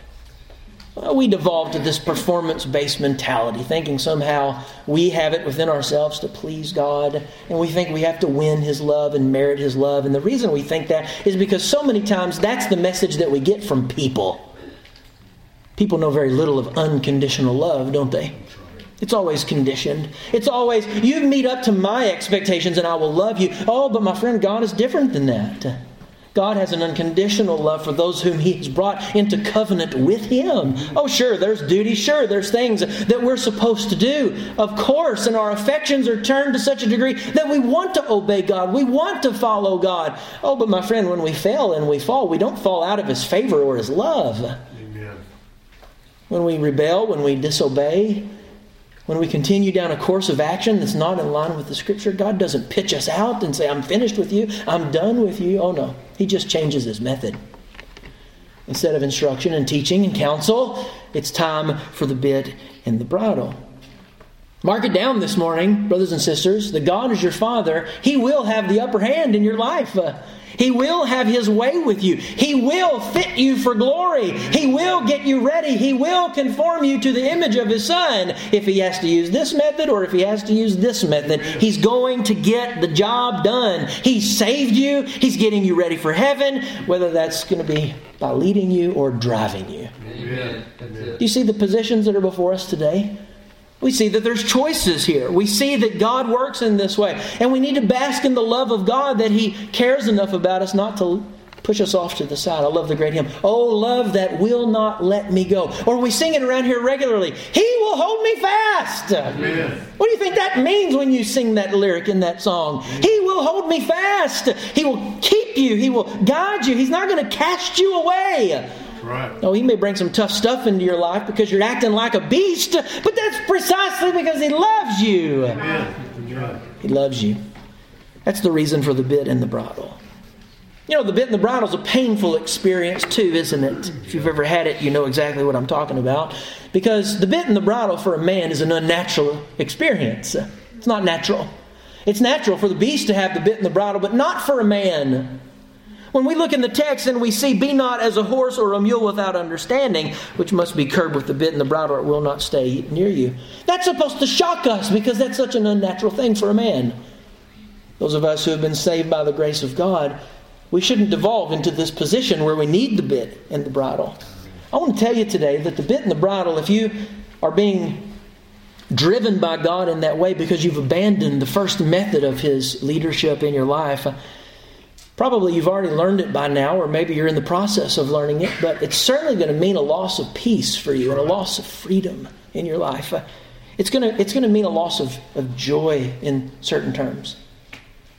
We devolve to this performance-based mentality, thinking somehow we have it within ourselves to please God, and we think we have to win His love and merit His love. And the reason we think that is because so many times that's the message that we get from people. People know very little of unconditional love, don't they? It's always conditioned. It's always, you meet up to my expectations and I will love you. Oh, but my friend, God is different than that. God has an unconditional love for those whom He has brought into covenant with Him. Oh, sure, there's duty. Sure, there's things that we're supposed to do. Of course, and our affections are turned to such a degree that we want to obey God. We want to follow God. Oh, but my friend, when we fail and we fall, we don't fall out of His favor or His love. Amen. When we rebel, when we disobey, when we continue down a course of action that's not in line with the Scripture, God doesn't pitch us out and say, I'm finished with you, I'm done with you. Oh no, He just changes His method. Instead of instruction and teaching and counsel, it's time for the bit and the bridle. Mark it down this morning, brothers and sisters, that God is your Father. He will have the upper hand in your life. He will have His way with you. He will fit you for glory. He will get you ready. He will conform you to the image of His Son. If He has to use this method or if He has to use this method, He's going to get the job done. He saved you. He's getting you ready for heaven, whether that's going to be by leading you or driving you. Amen. Do you see the positions that are before us today? We see that there's choices here. We see that God works in this way. And we need to bask in the love of God, that He cares enough about us not to push us off to the side. I love the great hymn, Oh, love that will not let me go. Or we sing it around here regularly, He will hold me fast. Amen. What do you think that means when you sing that lyric in that song? He will hold me fast. He will keep you. He will guide you. He's not going to cast you away. Right. Oh, He may bring some tough stuff into your life because you're acting like a beast, but that's precisely because He loves you. Amen. He loves you. That's the reason for the bit and the bridle. You know, the bit and the bridle is a painful experience too, isn't it? If you've ever had it, you know exactly what I'm talking about. Because the bit and the bridle for a man is an unnatural experience. It's not natural. It's natural for the beast to have the bit and the bridle, but not for a man. When we look in the text and we see, be not as a horse or a mule without understanding, which must be curbed with the bit and the bridle, or it will not stay near you. That's supposed to shock us because that's such an unnatural thing for a man. Those of us who have been saved by the grace of God, we shouldn't devolve into this position where we need the bit and the bridle. I want to tell you today that the bit and the bridle, if you are being driven by God in that way because you've abandoned the first method of His leadership in your life, probably you've already learned it by now, or maybe you're in the process of learning it, but it's certainly going to mean a loss of peace for you and a loss of freedom in your life. It's going to mean a loss of joy in certain terms.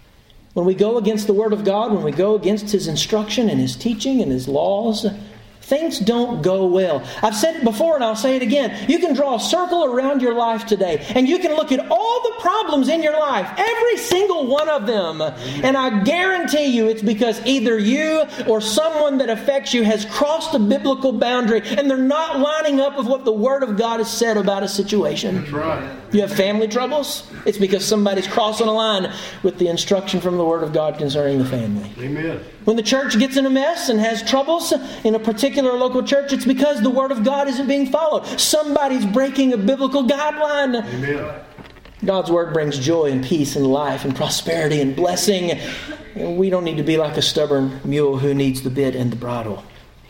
When we go against the Word of God, when we go against His instruction and His teaching and His laws, things don't go well. I've said it before and I'll say it again. You can draw a circle around your life today and you can look at all the problems in your life, every single one of them. And I guarantee you it's because either you or someone that affects you has crossed a biblical boundary and they're not lining up with what the Word of God has said about a situation. That's right. You have family troubles? It's because somebody's crossing a line with the instruction from the Word of God concerning the family. Amen. When the church gets in a mess and has troubles in a particular local church, it's because the Word of God isn't being followed. Somebody's breaking a biblical guideline. Amen. God's Word brings joy and peace and life and prosperity and blessing. And we don't need to be like a stubborn mule who needs the bit and the bridle.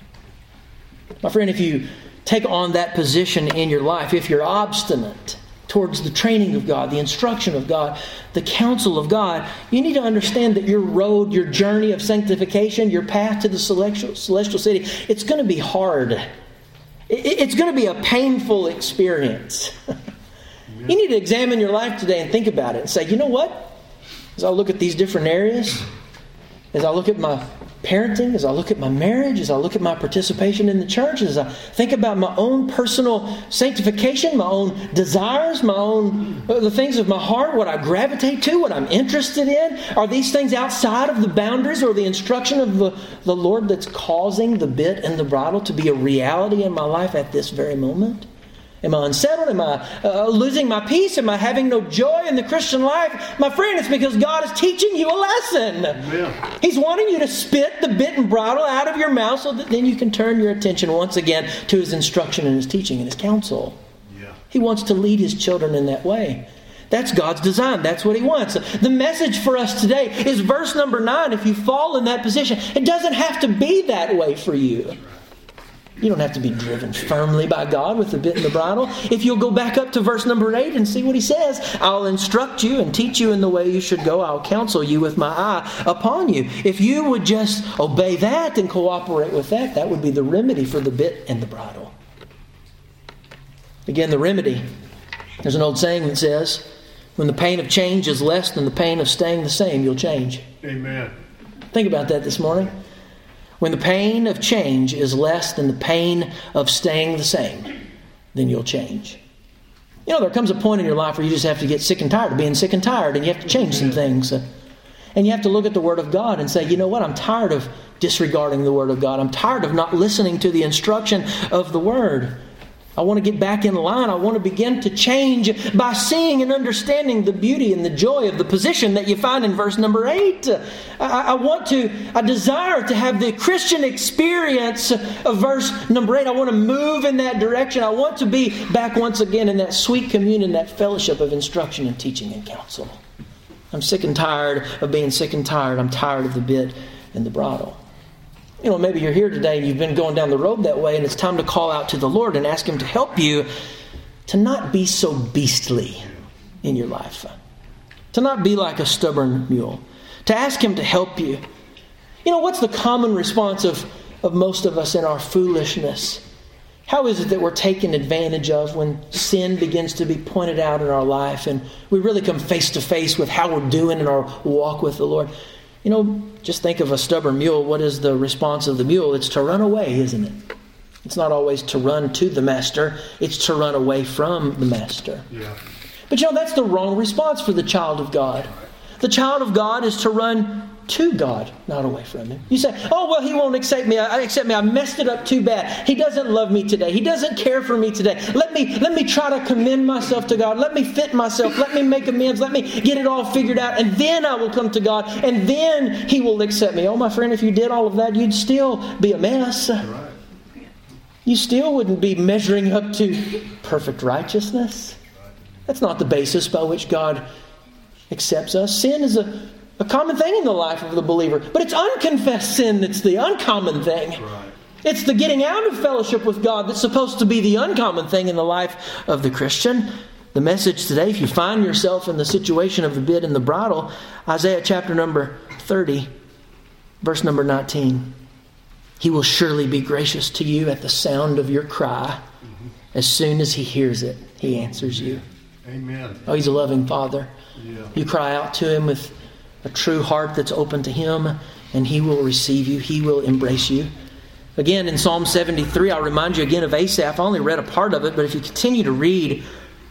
My friend, if you take on that position in your life, if you're obstinate towards the training of God, the instruction of God, the counsel of God, you need to understand that your road, your journey of sanctification, your path to the celestial city, it's going to be hard. It's going to be a painful experience. You need to examine your life today and think about it and say, you know what? As I look at these different areas, as I look at my parenting, as I look at my marriage, as I look at my participation in the church, as I think about my own personal sanctification, my own desires, the things of my heart, what I gravitate to, what I'm interested in, are these things outside of the boundaries or the instruction of the Lord that's causing the bit and the bridle to be a reality in my life at this very moment? Am I unsettled? Am I losing my peace? Am I having no joy in the Christian life? My friend, it's because God is teaching you a lesson. Amen. He's wanting you to spit the bit and bridle out of your mouth so that then you can turn your attention once again to His instruction and His teaching and His counsel. Yeah. He wants to lead His children in that way. That's God's design. That's what He wants. The message for us today is verse number 9. If you fall in that position, it doesn't have to be that way for you. You don't have to be driven firmly by God with the bit and the bridle. If you'll go back up to verse number 8 and see what He says, I'll instruct you and teach you in the way you should go. I'll counsel you with my eye upon you. If you would just obey that and cooperate with that, that would be the remedy for the bit and the bridle. Again, the remedy. There's an old saying that says, when the pain of change is less than the pain of staying the same, you'll change. Amen. Think about that this morning. When the pain of change is less than the pain of staying the same, then you'll change. You know, there comes a point in your life where you just have to get sick and tired of being sick and tired, and you have to change some things. And you have to look at the Word of God and say, you know what, I'm tired of disregarding the Word of God. I'm tired of not listening to the instruction of the Word. I want to get back in line. I want to begin to change by seeing and understanding the beauty and the joy of the position that you find in verse number 8. I desire to have the Christian experience of verse number 8. I want to move in that direction. I want to be back once again in that sweet communion, that fellowship of instruction and teaching and counsel. I'm sick and tired of being sick and tired. I'm tired of the bit and the bridle. You know, maybe you're here today and you've been going down the road that way, and it's time to call out to the Lord and ask Him to help you to not be so beastly in your life. To not be like a stubborn mule. To ask Him to help you. You know, what's the common response of most of us in our foolishness? How is it that we're taken advantage of when sin begins to be pointed out in our life and we really come face to face with how we're doing in our walk with the Lord? You know, just think of a stubborn mule. What is the response of the mule? It's to run away, isn't it? It's not always to run to the master. It's to run away from the master. Yeah. But you know, that's the wrong response for the child of God. The child of God is to run to God, not away from Him. You say, oh, well, He won't accept me. I messed it up too bad. He doesn't love me today. He doesn't care for me today. Let me try to commend myself to God. Let me fit myself. Let me make amends. Let me get it all figured out. And then I will come to God. And then He will accept me. Oh, my friend, if you did all of that, you'd still be a mess. Right. You still wouldn't be measuring up to perfect righteousness. That's not the basis by which God accepts us. Sin is a common thing in the life of the believer. But it's unconfessed sin that's the uncommon thing. Right. It's the getting out of fellowship with God that's supposed to be the uncommon thing in the life of the Christian. The message today, if you find yourself in the situation of the bit and the bridle, Isaiah chapter number 30, verse number 19. He will surely be gracious to you at the sound of your cry. As soon as He hears it, He answers you. Amen. Oh, He's a loving Father. Yeah. You cry out to Him with a true heart that's open to Him, and He will receive you. He will embrace you. Again, in Psalm 73, I'll remind you again of Asaph. I only read a part of it, but if you continue to read,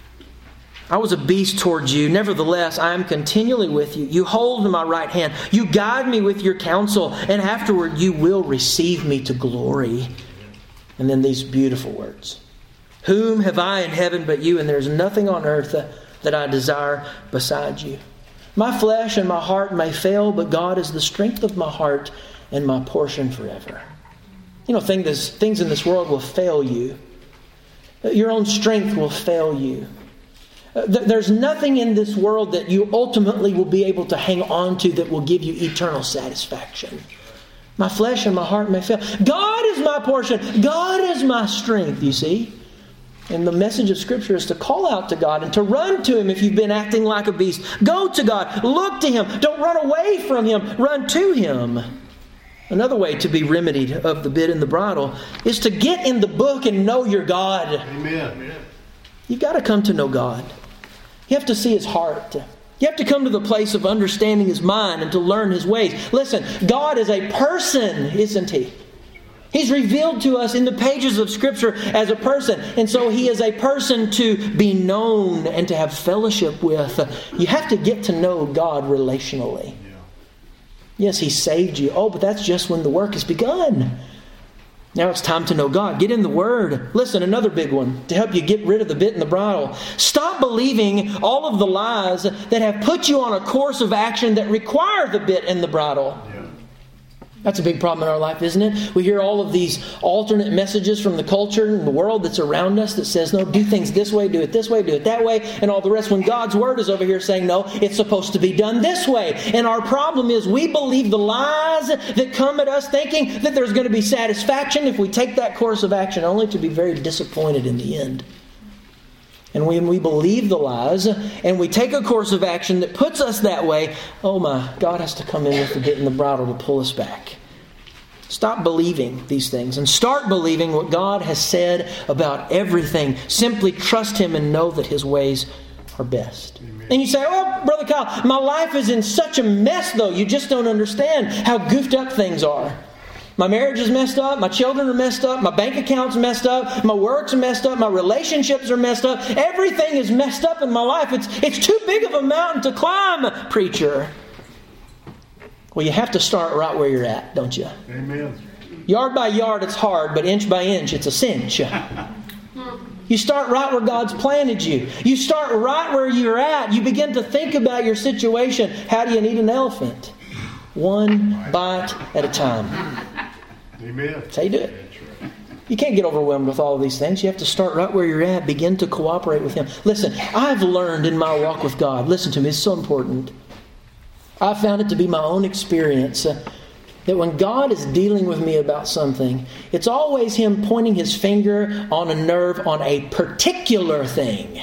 I was a beast towards you. Nevertheless, I am continually with you. You hold my right hand. You guide me with your counsel, and afterward you will receive me to glory. And then these beautiful words. Whom have I in heaven but you, and there is nothing on earth that I desire beside you. My flesh and my heart may fail, but God is the strength of my heart and my portion forever. You know, things in this world will fail you. Your own strength will fail you. There's nothing in this world that you ultimately will be able to hang on to that will give you eternal satisfaction. My flesh and my heart may fail. God is my portion. God is my strength, you see. And the message of Scripture is to call out to God and to run to Him if you've been acting like a beast. Go to God. Look to Him. Don't run away from Him. Run to Him. Another way to be remedied of the bit and the bridle is to get in the book and know your God. Amen. You've got to come to know God. You have to see His heart. You have to come to the place of understanding His mind and to learn His ways. Listen, God is a person, isn't He? He's revealed to us in the pages of Scripture as a person. And so He is a person to be known and to have fellowship with. You have to get to know God relationally. Yes, He saved you. Oh, but that's just when the work has begun. Now it's time to know God. Get in the Word. Listen, another big one to help you get rid of the bit and the bridle. Stop believing all of the lies that have put you on a course of action that require the bit and the bridle. That's a big problem in our life, isn't it? We hear all of these alternate messages from the culture and the world that's around us that says, no, do things this way, do it this way, do it that way, and all the rest. When God's Word is over here saying, no, it's supposed to be done this way. And our problem is we believe the lies that come at us thinking that there's going to be satisfaction if we take that course of action, only to be very disappointed in the end. And when we believe the lies and we take a course of action that puts us that way, oh my, God has to come in with the bit and the bridle to pull us back. Stop believing these things and start believing what God has said about everything. Simply trust Him and know that His ways are best. Amen. And you say, oh, Brother Kyle, my life is in such a mess though. You just don't understand how goofed up things are. My marriage is messed up. My children are messed up. My bank account's messed up. My work's messed up. My relationships are messed up. Everything is messed up in my life. It's too big of a mountain to climb, preacher. Well, you have to start right where you're at, don't you? Amen. Yard by yard, it's hard, but inch by inch, it's a cinch. You start right where God's planted you. You start right where you're at. You begin to think about your situation. How do you eat an elephant? One bite at a time. Amen. That's how you do it. You can't get overwhelmed with all of these things. You have to start right where you're at. Begin to cooperate with Him. Listen, I've learned in my walk with God. Listen to me, it's so important. I found it to be my own experience that when God is dealing with me about something, it's always Him pointing His finger on a nerve on a particular thing.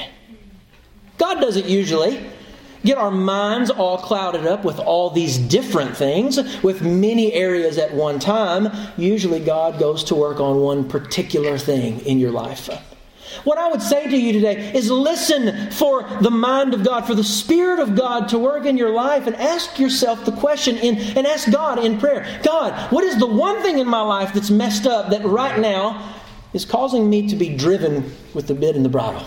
God doesn't usually get our minds all clouded up with all these different things, with many areas at one time. Usually God goes to work on one particular thing in your life. What I would say to you today is listen for the mind of God, for the Spirit of God to work in your life, and ask yourself the question and ask God in prayer, God, what is the one thing in my life that's messed up that right now is causing me to be driven with the bit and the bridle?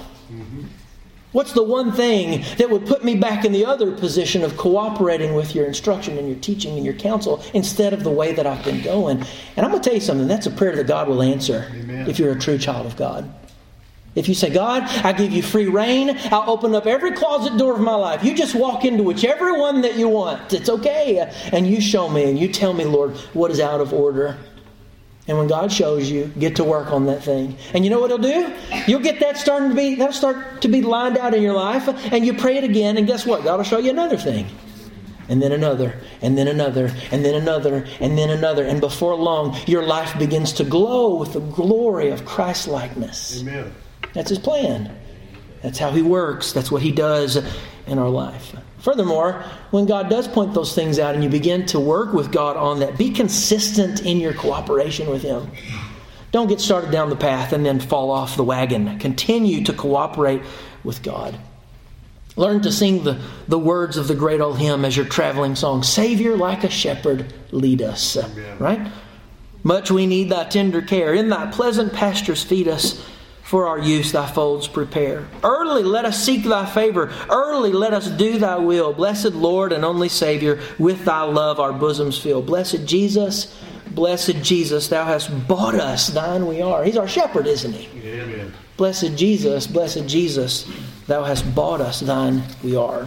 What's the one thing that would put me back in the other position of cooperating with your instruction and your teaching and your counsel instead of the way that I've been going? And I'm going to tell you something. That's a prayer that God will answer. Amen. If you're a true child of God. If you say, God, I give you free reign. I'll open up every closet door of my life. You just walk into whichever one that you want. It's okay. And you show me and you tell me, Lord, what is out of order. And when God shows you, get to work on that thing. And you know what He'll do? You'll get that that'll start to be lined out in your life. And you pray it again. And guess what? God will show you another thing. And then another. And then another. And then another. And then another. And before long, your life begins to glow with the glory of Christ-likeness. Amen. That's His plan. That's how He works. That's what He does in our life. Furthermore, when God does point those things out and you begin to work with God on that, be consistent in your cooperation with Him. Don't get started down the path and then fall off the wagon. Continue to cooperate with God. Learn to sing the words of the great old hymn as your traveling song. Savior, like a shepherd, lead us. Right? Much we need thy tender care. In thy pleasant pastures feed us. For our use thy folds prepare. Early let us seek thy favor. Early let us do thy will. Blessed Lord and only Savior, with thy love our bosoms fill. Blessed Jesus, thou hast bought us, thine we are. He's our shepherd, isn't he? Amen. Blessed Jesus, thou hast bought us, thine we are.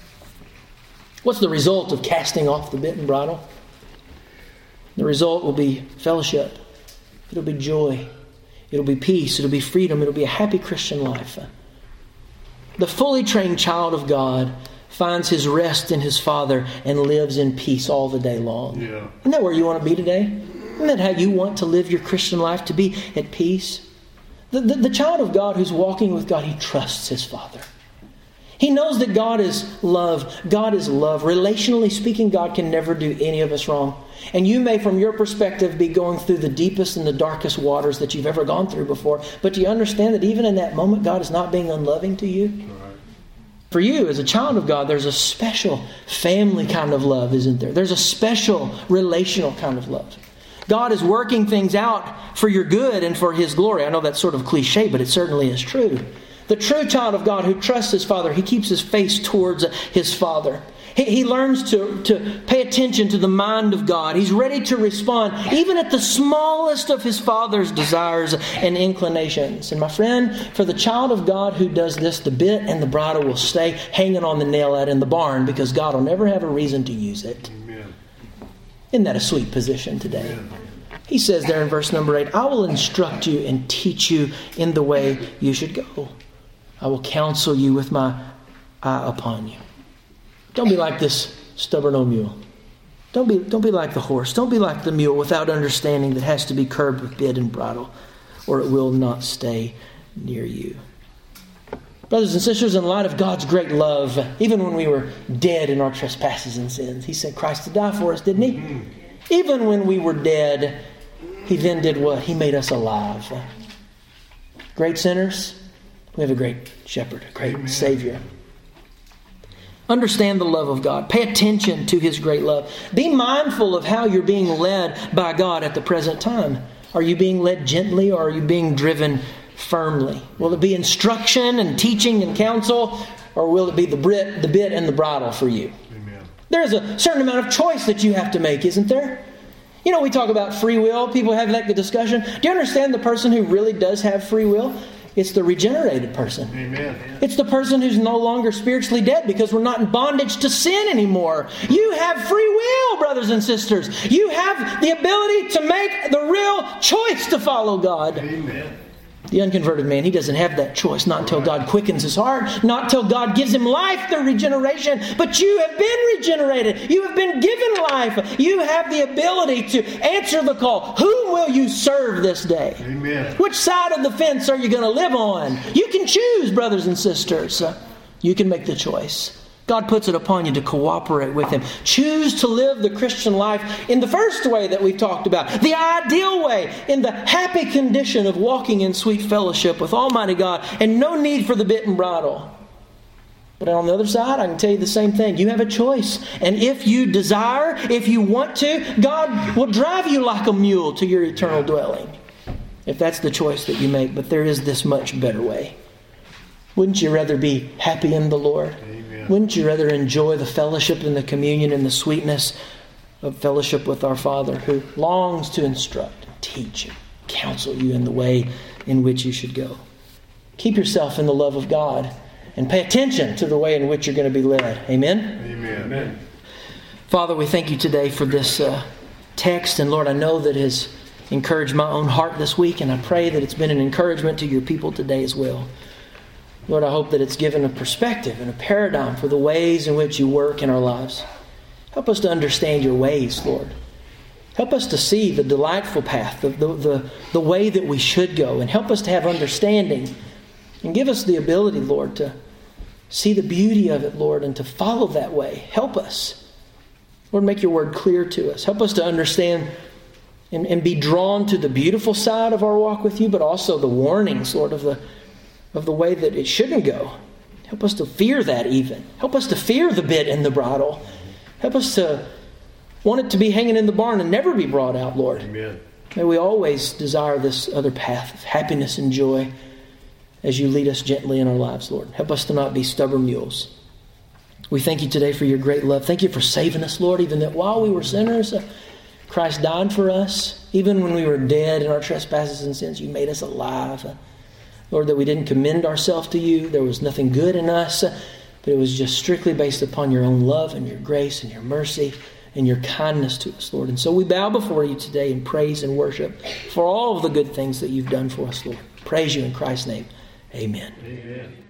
What's the result of casting off the bit and bridle? The result will be fellowship. It'll be joy. It'll be peace. It'll be freedom. It'll be a happy Christian life. The fully trained child of God finds his rest in his Father and lives in peace all the day long. Yeah. Isn't that where you want to be today? Isn't that how you want to live your Christian life, to be at peace? The child of God who's walking with God, he trusts his Father. He knows that God is love. God is love. Relationally speaking, God can never do any of us wrong. And you may, from your perspective, be going through the deepest and the darkest waters that you've ever gone through before. But do you understand that even in that moment, God is not being unloving to you? Right. For you, as a child of God, there's a special family kind of love, isn't there? There's a special relational kind of love. God is working things out for your good and for His glory. I know that's sort of cliche, but it certainly is true. The true child of God who trusts his Father, he keeps his face towards his Father. He learns to pay attention to the mind of God. He's ready to respond even at the smallest of his Father's desires and inclinations. And my friend, for the child of God who does this, the bit and the bridle will stay hanging on the nail out in the barn because God will never have a reason to use it. Amen. Isn't that a sweet position today? Amen. He says there in verse number 8, I will instruct you and teach you in the way you should go. I will counsel you with my eye upon you. Don't be like this stubborn old mule. Don't be like the horse. Don't be like the mule without understanding that has to be curbed with bit and bridle, or it will not stay near you. Brothers and sisters, in light of God's great love, even when we were dead in our trespasses and sins, He sent Christ to die for us, didn't He? Mm-hmm. Even when we were dead, He then did what? He made us alive. Great sinners, we have a great shepherd, a great Savior. Understand the love of God. Pay attention to His great love. Be mindful of how you're being led by God at the present time. Are you being led gently, or are you being driven firmly? Will it be instruction and teaching and counsel, or will it be the bit and the bridle for you? Amen. There's a certain amount of choice that you have to make, isn't there? You know, we talk about free will. People have that discussion. Do you understand the person who really does have free will? It's the regenerated person. Amen. It's the person who's no longer spiritually dead because we're not in bondage to sin anymore. You have free will, brothers and sisters. You have the ability to make the real choice to follow God. Amen. The unconverted man, he doesn't have that choice. Not until God quickens his heart. Not until God gives him life through regeneration. But you have been regenerated. You have been given life. You have the ability to answer the call. Whom will you serve this day? Amen. Which side of the fence are you going to live on? You can choose, brothers and sisters. You can make the choice. God puts it upon you to cooperate with Him. Choose to live the Christian life in the first way that we've talked about. The ideal way, in the happy condition of walking in sweet fellowship with Almighty God and no need for the bit and bridle. But on the other side, I can tell you the same thing. You have a choice. And if you desire, if you want to, God will drive you like a mule to your eternal dwelling. If that's the choice that you make. But there is this much better way. Wouldn't you rather be happy in the Lord? Amen. Wouldn't you rather enjoy the fellowship and the communion and the sweetness of fellowship with our Father, who longs to instruct, teach, and counsel you in the way in which you should go? Keep yourself in the love of God and pay attention to the way in which you're going to be led. Amen? Amen. Amen. Father, we thank you today for this text. And Lord, I know that it has encouraged my own heart this week, and I pray that it's been an encouragement to your people today as well. Lord, I hope that it's given a perspective and a paradigm for the ways in which you work in our lives. Help us to understand your ways, Lord. Help us to see the delightful path, the way that we should go, and help us to have understanding. And give us the ability, Lord, to see the beauty of it, Lord, and to follow that way. Help us. Lord, make your word clear to us. Help us to understand and be drawn to the beautiful side of our walk with you, but also the warnings, Lord, of the way that it shouldn't go. Help us to fear that even. Help us to fear the bit and the bridle. Help us to want it to be hanging in the barn and never be brought out, Lord. Amen. May we always desire this other path of happiness and joy as you lead us gently in our lives, Lord. Help us to not be stubborn mules. We thank you today for your great love. Thank you for saving us, Lord, even that while we were sinners, Christ died for us. Even when we were dead in our trespasses and sins, you made us alive. Lord, that we didn't commend ourselves to you. There was nothing good in us, but it was just strictly based upon your own love and your grace and your mercy and your kindness to us, Lord. And so we bow before you today in praise and worship for all of the good things that you've done for us, Lord. Praise you in Christ's name. Amen. Amen.